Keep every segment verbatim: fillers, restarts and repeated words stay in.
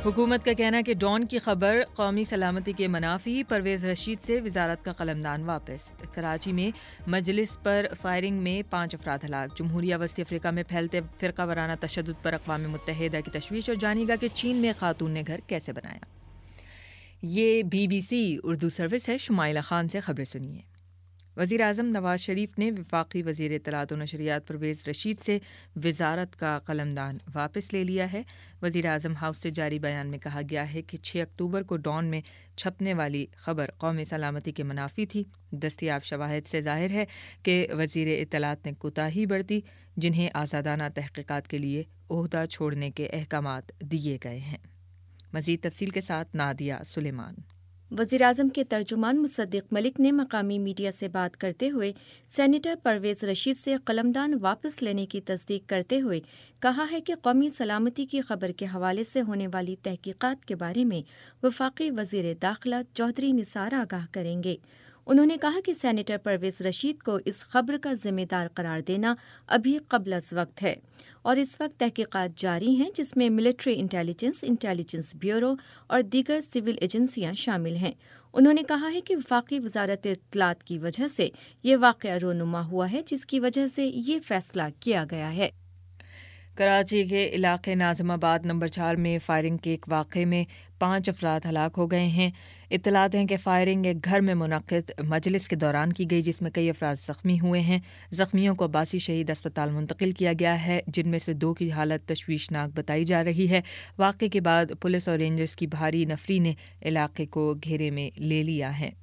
حکومت کا کہنا ہے کہ ڈان کی خبر قومی سلامتی کے منافی، پرویز رشید سے وزارت کا قلمدان واپس۔ کراچی میں مجلس پر فائرنگ میں پانچ افراد ہلاک۔ جمہوریہ وسطی افریقہ میں پھیلتے فرقہ وارانہ تشدد پر اقوام متحدہ کی تشویش، اور جانیے گا کہ چین میں خاتون نے گھر کیسے بنایا۔ یہ B B C Urdu service ہے، شمائلہ خان سے خبریں سنیے۔ وزیر اعظم نواز شریف نے وفاقی وزیر اطلاعات و نشریات پرویز رشید سے وزارت کا قلمدان واپس لے لیا ہے۔ وزیر اعظم ہاؤس سے جاری بیان میں کہا گیا ہے کہ چھ اکتوبر کو ڈان میں چھپنے والی خبر قومی سلامتی کے منافی تھی۔ دستیاب شواہد سے ظاہر ہے کہ وزیر اطلاعات نے کوتاہی برتی، جنہیں آزادانہ تحقیقات کے لیے عہدہ چھوڑنے کے احکامات دیے گئے ہیں۔ مزید تفصیل کے ساتھ نادیہ سلیمان۔ وزیراعظم کے ترجمان مصدق ملک نے مقامی میڈیا سے بات کرتے ہوئے سینیٹر پرویز رشید سے قلمدان واپس لینے کی تصدیق کرتے ہوئے کہا ہے کہ قومی سلامتی کی خبر کے حوالے سے ہونے والی تحقیقات کے بارے میں وفاقی وزیر داخلہ چودھری نثار آگاہ کریں گے۔ انہوں نے کہا کہ سینیٹر پرویز رشید کو اس خبر کا ذمہ دار قرار دینا ابھی قبل از وقت ہے، اور اس وقت تحقیقات جاری ہیں جس میں ملٹری انٹیلیجنس، انٹیلیجنس بیورو اور دیگر سول ایجنسیاں شامل ہیں۔ انہوں نے کہا ہے کہ وفاقی وزارت اطلاعات کی وجہ سے یہ واقعہ رونما ہوا ہے، جس کی وجہ سے یہ فیصلہ کیا گیا ہے۔ کراچی کے علاقے ناظم آباد نمبر چار میں فائرنگ کے ایک واقعے میں پانچ افراد ہلاک ہو گئے ہیں۔ اطلاعات ہیں کہ فائرنگ ایک گھر میں منعقد مجلس کے دوران کی گئی، جس میں کئی افراد زخمی ہوئے ہیں۔ زخمیوں کو عباسی شہید اسپتال منتقل کیا گیا ہے، جن میں سے دو کی حالت تشویشناک بتائی جا رہی ہے۔ واقعے کے بعد پولیس اور رینجرز کی بھاری نفری نے علاقے کو گھیرے میں لے لیا ہے۔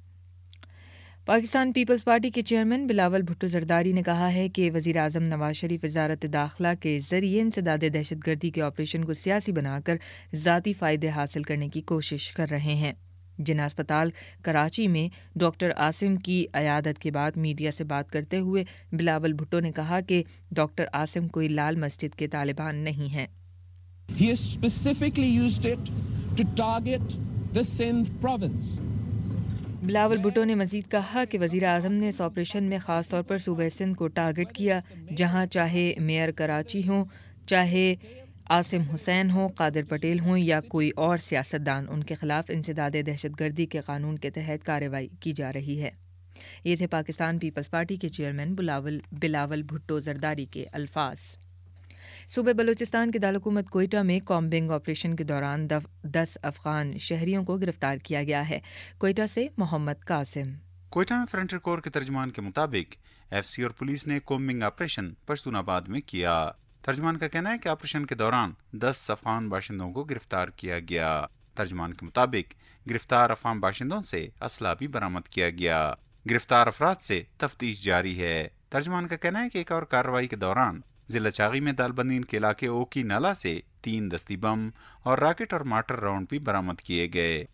پاکستان پیپلز پارٹی کے چیئرمین بلاول بھٹو زرداری نے کہا ہے کہ وزیر اعظم نواز شریف وزارت داخلہ کے ذریعے انسداد دہشت گردی کے آپریشن کو سیاسی بنا کر ذاتی فائدے حاصل کرنے کی کوشش کر رہے ہیں۔ جناح اسپتال کراچی میں ڈاکٹر عاصم کی عیادت کے بعد میڈیا سے بات کرتے ہوئے بلاول بھٹو نے کہا کہ ڈاکٹر عاصم کوئی لال مسجد کے طالبان نہیں ہیں۔ He has specifically used it to target the Sindh province. Bilawal Bhutto نے مزید کہا کہ وزیر اعظم نے اس آپریشن میں خاص طور پر صوبہ سندھ کو ٹارگٹ کیا، جہاں چاہے میئر کراچی ہوں، چاہے عاصم حسین ہوں، قادر پٹیل ہوں یا کوئی اور سیاستدان، ان کے خلاف انسداد دہشت گردی کے قانون کے تحت کارروائی کی جا رہی ہے۔ یہ تھے پاکستان پیپلز پارٹی کے چیئرمین بلاول بلاول بھٹو زرداری کے الفاظ۔ صوبہ بلوچستان کے دارالحکومت کوئٹہ میں کامبنگ آپریشن کے دوران دس افغان شہریوں کو گرفتار کیا گیا ہے۔ کوئٹہ سے محمد قاسم۔ کوئٹہ میں فرنٹر کور کے ترجمان کے مطابق ایف سی اور پولیس نے کومبنگ آپریشن پشتون آباد میں کیا۔ ترجمان کا کہنا ہے کہ آپریشن کے دوران دس افغان باشندوں کو گرفتار کیا گیا۔ ترجمان کے مطابق گرفتار افغان باشندوں سے اسلحہ بھی برآمد کیا گیا۔ گرفتار افراد سے تفتیش جاری ہے۔ ترجمان کا کہنا ہے کہ ایک اور کارروائی کے دوران ضلع چاغی میں دالبندین کے علاقے اوکی نالا سے تین دستی بم اور راکٹ اور مارٹر راؤنڈ بھی برآمد کیے گئے۔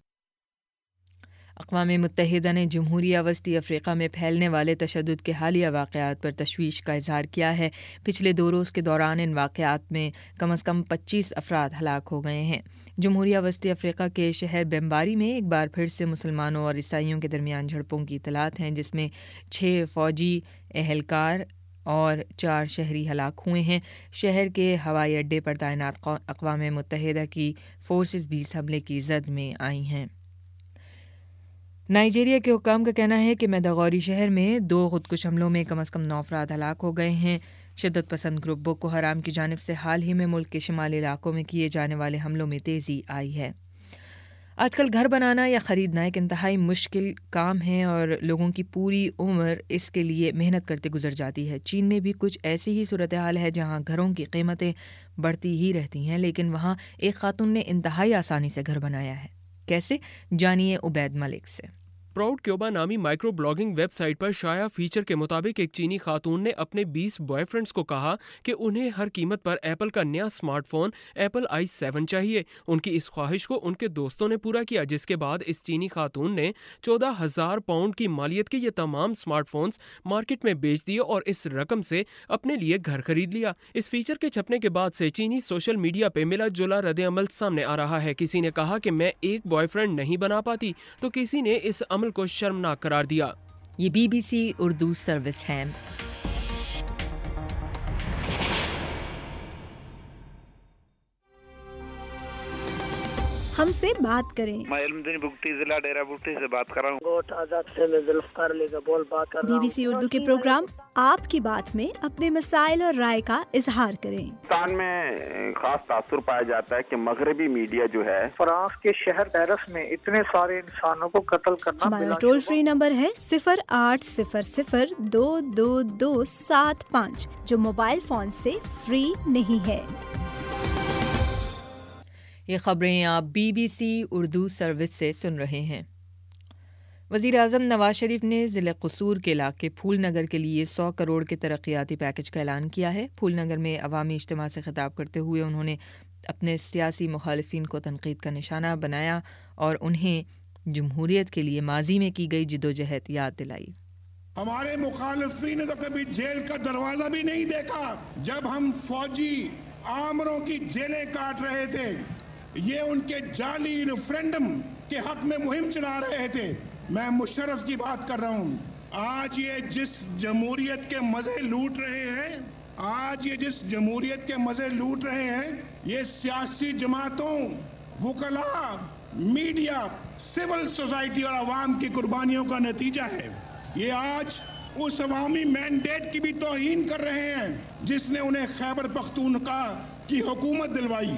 اقوام متحدہ نے جمہوریہ وسطی افریقہ میں پھیلنے والے تشدد کے حالیہ واقعات پر تشویش کا اظہار کیا ہے۔ پچھلے دو روز کے دوران ان واقعات میں کم از کم پچیس افراد ہلاک ہو گئے ہیں۔ جمہوریہ وسطی افریقہ کے شہر بمباری میں ایک بار پھر سے مسلمانوں اور عیسائیوں کے درمیان جھڑپوں کی اطلاعات ہیں، جس میں چھ فوجی اہلکار اور چار شہری ہلاک ہوئے ہیں۔ شہر کے ہوائی اڈے پر تعینات اقوام متحدہ کی فورسز بھی اس حملے کی زد میں آئی ہیں۔ نائجیریا کے حکام کا کہنا ہے کہ میداغوری شہر میں دو خودکش حملوں میں کم از کم نو افراد ہلاک ہو گئے ہیں۔ شدت پسند گروپ بوکو حرام کی جانب سے حال ہی میں ملک کے شمالی علاقوں میں کیے جانے والے حملوں میں تیزی آئی ہے۔ آج کل گھر بنانا یا خریدنا ایک انتہائی مشکل کام ہے اور لوگوں کی پوری عمر اس کے لیے محنت کرتے گزر جاتی ہے۔ چین میں بھی کچھ ایسی ہی صورتحال ہے جہاں گھروں کی قیمتیں بڑھتی ہی رہتی ہیں، لیکن وہاں ایک خاتون نے انتہائی آسانی سے گھر بنایا ہے۔ کیسے؟ جانیے عبید ملک سے۔ پراؤڈ کیوبا نامی مائکرو بلاگنگ ویب سائٹ پر شائع فیچر کے مطابق ایک چینی خاتون نے اپنے بیس بوائے فرینڈز کو کہا کہ انہیں ہر قیمت پر ایپل کا نیا smartphone Apple I seven چاہیے۔ ان کی اس خواہش کو ان کے دوستوں نے پورا کیا، جس کے بعد اس چینی خاتون نے چودہ ہزار پاؤنڈ کی مالیت کے یہ تمام سمارٹ فونز مارکیٹ میں بیچ دیے اور اس رقم سے اپنے لیے گھر خرید لیا۔ اس فیچر کے چھپنے کے بعد سے چینی سوشل میڈیا پہ ملا جلا رد عمل سامنے آ رہا ہے۔ کسی نے کہا کہ میں ایک بوائے فرینڈ نہیں بنا پاتی، تو کسی نے اس عمل کو شرمناک قرار دیا۔ یہ B B C Urdu service ہے۔ ہم سے بات کریں۔ میں علمدین بگٹی ضلع ڈیرہ بگٹی سے بات کر رہا ہوں۔ گوٹ آزاد سے میں ذوالفقار علی کا بول بات کر رہا ہوں۔ بی بی سی اردو کے پروگرام آپ کی بات میں اپنے مسائل اور رائے کا اظہار کریں۔ پاکستان میں خاص تاثر پایا جاتا ہے کہ مغربی میڈیا جو ہے فرانس کے شہر پیرس میں اتنے سارے انسانوں کو قتل کرنا۔ ہمارا ٹول فری نمبر ہے صفر آٹھ صفر صفر دو دو دو سات پانچ جو موبائل فون سے فری نہیں ہے۔ یہ خبریں آپ B B C Urdu service سے سن رہے ہیں۔ وزیر اعظم نواز شریف نے ضلع قصور کے علاقے پھول نگر کے لیے سو کروڑ کے ترقیاتی پیکج کا اعلان کیا ہے۔ پھول نگر میں عوامی اجتماع سے خطاب کرتے ہوئے انہوں نے اپنے سیاسی مخالفین کو تنقید کا نشانہ بنایا اور انہیں جمہوریت کے لیے ماضی میں کی گئی جدوجہد یاد دلائی۔ ہمارے مخالفین نے تو کبھی جیل کا دروازہ بھی نہیں دیکھا جب ہم فوجی آمروں کی جیلیں کاٹ رہے تھے، یہ ان کے جعلی ریفرینڈم کے حق میں مہم چلا رہے تھے۔ میں مشرف کی بات کر رہا ہوں۔ آج یہ جس جمہوریت کے مزے لوٹ رہے ہیں آج یہ جس جمہوریت کے مزے لوٹ رہے ہیں یہ سیاسی جماعتوں، وکلاء، میڈیا، سول سوسائٹی اور عوام کی قربانیوں کا نتیجہ ہے۔ یہ آج اس عوامی مینڈیٹ کی بھی توہین کر رہے ہیں جس نے انہیں خیبر پختونخوا کی حکومت دلوائی۔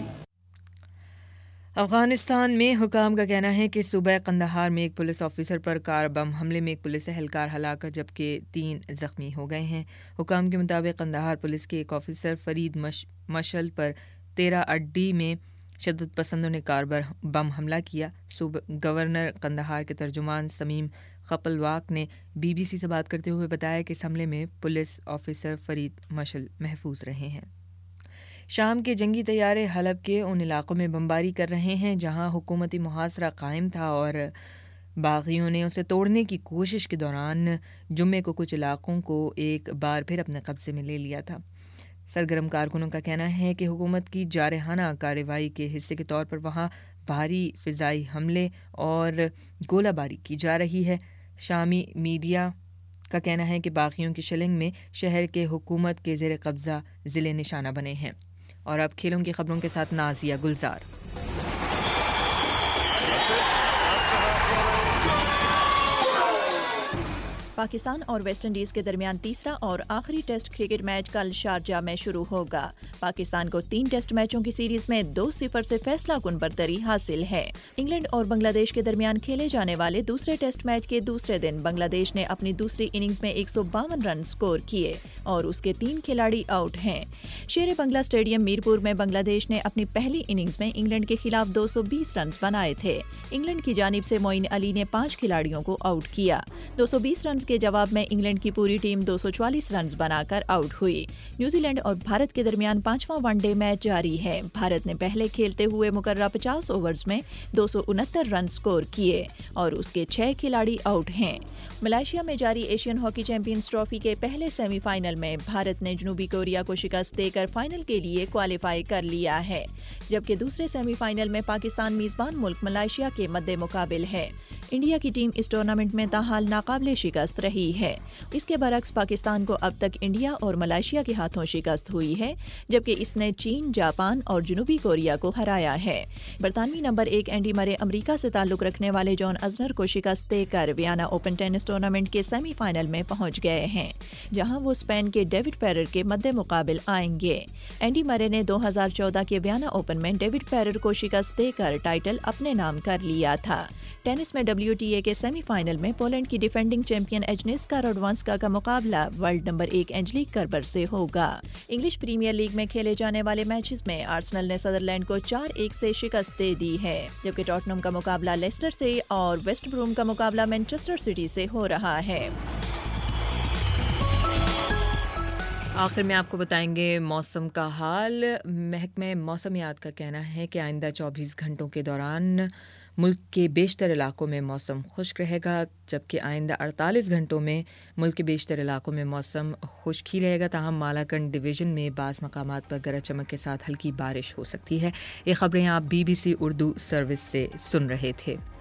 افغانستان میں حکام کا کہنا ہے کہ صوبہ قندھار میں ایک پولیس آفیسر پر کار بم حملے میں ایک پولیس اہلکار ہلاک جبکہ تین زخمی ہو گئے ہیں۔ حکام کے مطابق قندھار پولیس کے ایک آفیسر فرید مش مشل پر تیرہ اڈی میں شدت پسندوں نے کار بم حملہ کیا۔ گورنر قندھار کے ترجمان سمیم خپلواک نے بی بی سی سے بات کرتے ہوئے بتایا کہ اس حملے میں پولیس آفیسر فرید مشل محفوظ رہے ہیں۔ شام کے جنگی طیارے حلب کے ان علاقوں میں بمباری کر رہے ہیں جہاں حکومتی محاصرہ قائم تھا اور باغیوں نے اسے توڑنے کی کوشش کے دوران جمعے کو کچھ علاقوں کو ایک بار پھر اپنے قبضے میں لے لیا تھا۔ سرگرم کارکنوں کا کہنا ہے کہ حکومت کی جارحانہ کارروائی کے حصے کے طور پر وہاں بھاری فضائی حملے اور گولہ باری کی جا رہی ہے۔ شامی میڈیا کا کہنا ہے کہ باغیوں کی شلنگ میں شہر کے حکومت کے زیر قبضہ ضلع نشانہ بنے ہیں۔ اور اب کھیلوں کی خبروں کے ساتھ نازیہ گلزار۔ پاکستان اور ویسٹ انڈیز کے درمیان تیسرا اور آخری ٹیسٹ کرکٹ میچ کل شارجہ میں شروع ہوگا۔ پاکستان کو تین ٹیسٹ میچوں کی سیریز میں دو صفر سے فیصلہ کن برتری حاصل ہے۔ انگلینڈ اور بنگلہ دیش کے درمیان کھیلے جانے والے دوسرے ٹیسٹ میچ کے دوسرے دن بنگلہ دیش نے اپنی دوسری اننگز میں ایک سو باون رن سکور کیے اور اس کے تین کھلاڑی آؤٹ ہیں۔ شیر بنگلہ اسٹیڈیم میرپور میں بنگلہ دیش نے اپنی پہلی اننگز میں انگلینڈ کے خلاف دو سو بیس رنز بنائے تھے۔ انگلینڈ کی جانب سے معین علی نے پانچ کھلاڑیوں کو آؤٹ کیا۔ دو سو بیس رنز کے جواب میں انگلینڈ کی پوری ٹیم دو سو چوالیس رنز بنا کر آؤٹ ہوئی۔ نیوزی لینڈ اور بھارت کے درمیان پانچواں ون ڈے میچ جاری ہے۔ بھارت نے پہلے کھیلتے ہوئے مقررہ پچاس اوورز میں دو سو انہتر رن سکور کیے اور اس کے چھ کھلاڑی آؤٹ ہیں۔ ملائیشیا میں جاری ایشین ہاکی چیمپئنز ٹرافی کے پہلے سیمی فائنل میں بھارت نے جنوبی کوریا کو شکست دے کر فائنل کے لیے کوالیفائی کر لیا ہے، جبکہ دوسرے سیمی فائنل میں پاکستان میزبان ملک ملائیشیا کے مد مقابل ہے۔ انڈیا کی ٹیم اس ٹورنامنٹ میں تاحال ناقابل شکست رہی ہے۔ اس کے برعکس پاکستان کو اب تک انڈیا اور ملائیشیا کے ہاتھوں شکست ہوئی ہے، جبکہ اس نے چین، جاپان اور جنوبی کوریا کو ہرایا ہے۔ برطانوی نمبر ایک اینڈی مرے امریکہ سے تعلق رکھنے والے جان ازنر کو شکست دے کر ویانا اوپن ٹینس ٹورنامنٹ کے سیمی فائنل میں پہنچ گئے ہیں، جہاں وہ اسپین کے ڈیوڈ فیرر کے مد مقابل آئیں گے۔ اینڈی مرے نے دو ہزار چودہ کے ویانا اوپن میں ڈیوڈ فیرر کو شکست دے کر ٹائٹل اپنے نام کر لیا تھا۔ ٹینس میں ڈبلیو ٹی اے کے سیمی فائنل میں پولینڈ کی ڈیفینڈنگ چیمپئن ایجنیسکا روڈوانسکا کا مقابلہ ورلڈ نمبر ایک اینجلیک کربر سے ہوگا۔ انگلش پریمیئر لیگ میں کھیلے جانے والے میچز میں آرسنل نے سدرلینڈ کو چار ایک سے شکست دے دی ہے، جبکہ ٹاٹنم کا مقابلہ لیسٹر سے اور ویسٹ بروم کا مقابلہ مانچسٹر سٹی سے ہو رہا ہے۔ آخر میں آپ کو بتائیں گے موسم کا حال۔ محکمہ موسمیات کا کہنا ہے کہ آئندہ چوبیس گھنٹوں کے دوران ملک کے بیشتر علاقوں میں موسم خشک رہے گا، جبکہ آئندہ اڑتالیس گھنٹوں میں ملک کے بیشتر علاقوں میں موسم خشک ہی رہے گا، تاہم مالاکنڈ ڈویژن میں بعض مقامات پر گرج چمک کے ساتھ ہلکی بارش ہو سکتی ہے۔ یہ خبریں آپ B B C Urdu service سے سن رہے تھے۔